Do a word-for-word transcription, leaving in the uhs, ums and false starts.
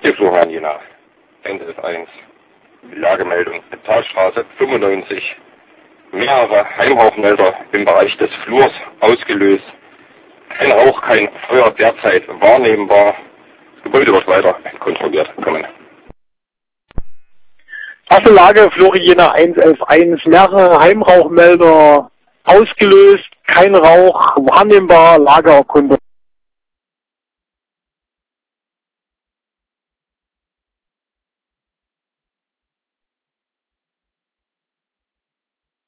Hier Florian Jena, eins elf eins, Lagemeldung, Talstraße fünfundneunzig, mehrere Heimrauchmelder im Bereich des Flurs ausgelöst. Kein Rauch, kein Feuer derzeit wahrnehmbar. Das Gebäude wird weiter kontrolliert kommen. Erste Lage, Flori Jena eins elf eins, mehrere Heimrauchmelder ausgelöst, kein Rauch wahrnehmbar, Lagererkunde.